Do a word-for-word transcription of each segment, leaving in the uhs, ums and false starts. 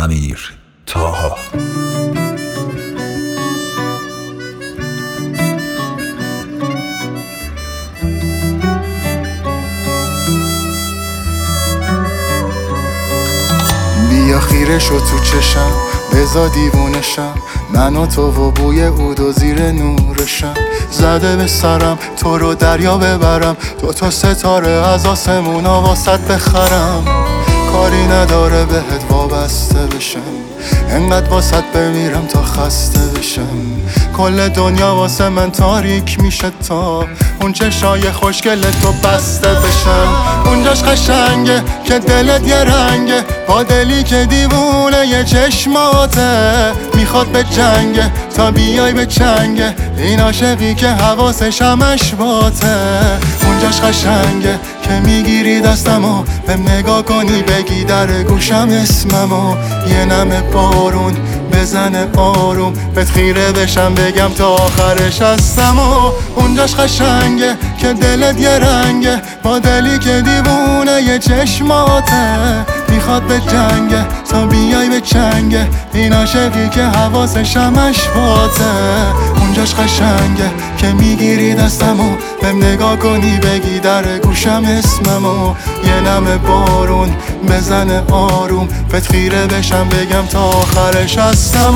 امیر طاها. بیا خیره شو تو چشم، بزا دیوونشم، من و تو و بوی عود و زیر نورشم. زده به سرم تو رو دریا ببرم، تو تا ستاره از آسمونا واسط بخرم. کاری نداره بهت وابسته بشم، انقدر واسط بمیرم تا خسته بشم. کل دنیا واسه من تاریک میشه تا اون چشای خوشگل تو بسته بشم. اونجاش قشنگه که دلت یه رنگه، با دلی که دیوونه یه چشماته. میخواد به جنگه تا بیای به چنگه، این عاشقی که حواسش همش باته. اونجاش قشنگه که میگیری دستمو، بهم نگاه کنی بگی در گوشم اسممو. یه نم بارون بزنه آروم، بهت خیره بشم بگم تا آخرش هستم. و اونجاش قشنگه که دلت یه رنگه، با دلی که دیوونه یه چشماته. میخواد به جنگه تا بیای به چنگه، این عاشقی که حواسش همش باته. اونجاش قشنگه که میگیری دستمو، بهم نگاه کنی بگی در گوشم اسممو. یه نم بارون بزنه آروم، بهت خیره بشم بگم تا آخرش هستم.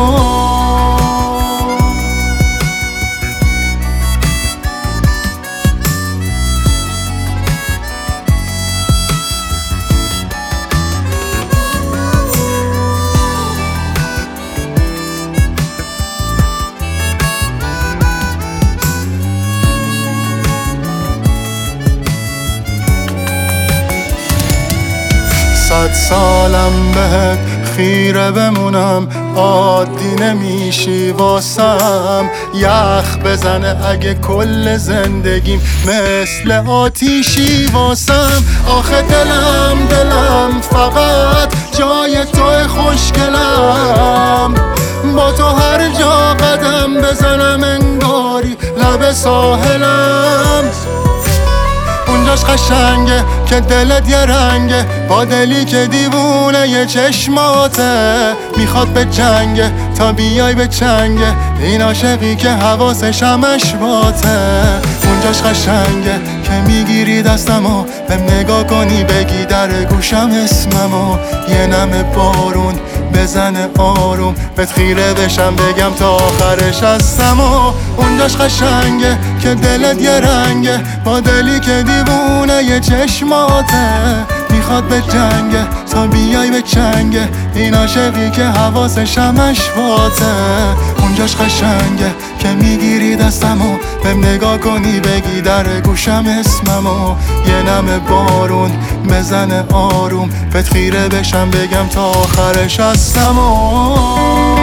صد سالم بهت خیره بمونم، عادی نمیشی واسم. یخ بزنه اگه کل زندگیم مثل آتیشی واسم. آخه دلم دلم فقط جای تو خوشگلم، با تو هر جا قدم بزنم انگاری لب ساحلم. اونجاش قشنگه که دلت یه رنگه، با دلی که دیوونه یه چشماته. میخواد به جنگه تا بیای به چنگه، این عاشقی که حواسش همش باته. اونجاش قشنگه که میگیری دستمو، بهم نگاه کنی بگی در گوشم اسممو. یه نم بارون بزنه آروم، بهت خیره بشم بگم تا آخرش هستم. و اونجاش قشنگه که دلت یه رنگه، با دلی که دیوونه یه چشماته. میخواد به جنگه تا بیای به چنگه، این عاشقی که حواسش همش باته. اونجاش قشنگه که میگیری دستمو، بهم نگاه کنی بگی در گوشم اسممو. یه نم بارون بزنه آروم، بهت خیره بشم بگم تا آخرش هستم.